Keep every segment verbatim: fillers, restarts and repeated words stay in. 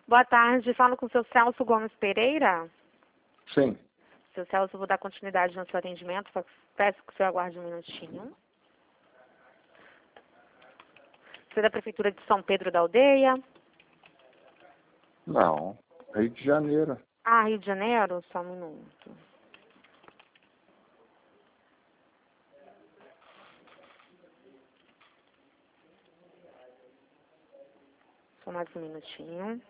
Boa tarde, falo com o seu Celso Gomes Pereira. Sim. Seu Celso, eu vou dar continuidade no seu atendimento, peço que o senhor aguarde um minutinho. Você é da Prefeitura de São Pedro da Aldeia? Não, Rio de Janeiro. Ah, Rio de Janeiro? Só um minuto. Só mais um minutinho.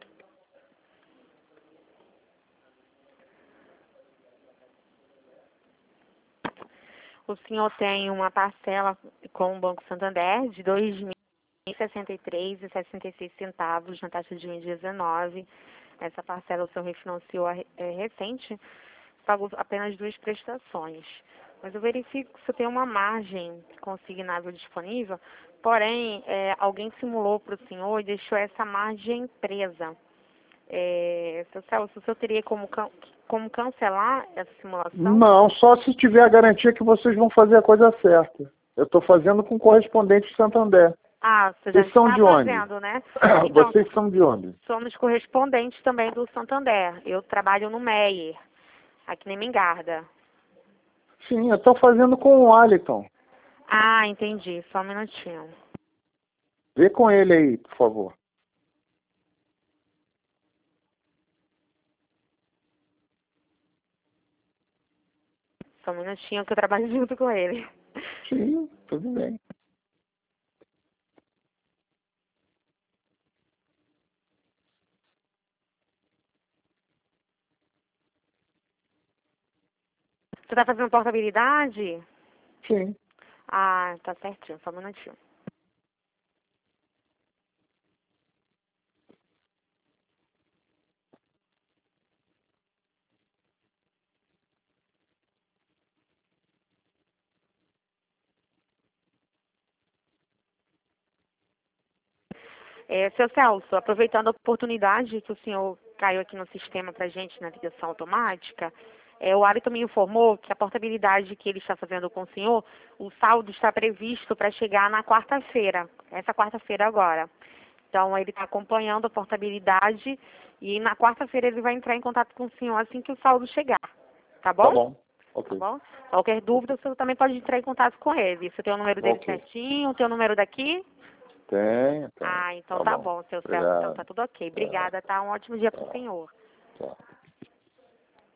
O senhor tem uma parcela com o Banco Santander de dois mil e sessenta e três reais e sessenta e seis centavos na taxa de um vírgula dezenove. Essa parcela o senhor refinanciou é, recente, pagou apenas duas prestações. Mas eu verifico que você tem uma margem consignável disponível, porém, é, alguém simulou para o senhor e deixou essa margem presa. É, seu Celso, o senhor teria como, can como cancelar essa simulação? Não, só se tiver a garantia que vocês vão fazer a coisa certa. Eu estou fazendo com correspondente de Santander. Ah, você já Vocês são está de onde? fazendo, né? Então, Vocês são de onde? somos correspondentes também do Santander. Eu trabalho no Meyer, aqui em Mingarda. Sim, eu estou fazendo com o Aliton. Ah, entendi. Só um minutinho. Vê com ele aí, por favor. Só um minutinho que eu trabalho junto com ele. Sim, tudo bem. Você está fazendo portabilidade? Sim. Ah, tá certinho. Só um minutinho. É, seu Celso, aproveitando a oportunidade que o senhor caiu aqui no sistema para a gente na ligação automática, é, o Arito me informou que a portabilidade que ele está fazendo com o senhor, o saldo está previsto para chegar na quarta-feira, essa quarta-feira agora. Então, ele está acompanhando a portabilidade e na quarta-feira ele vai entrar em contato com o senhor assim que o saldo chegar. Tá bom? Tá bom. Ok. Tá bom? Qualquer dúvida, o senhor também pode entrar em contato com ele. Você tem o número dele Ok. certinho, tem o número daqui? Tem, tem. Ah, então Tá tá bom. bom, seu Celso. Então Obrigado. tá tudo ok. Tá, Obrigada, tá? Um ótimo dia pro tá, senhor. tá.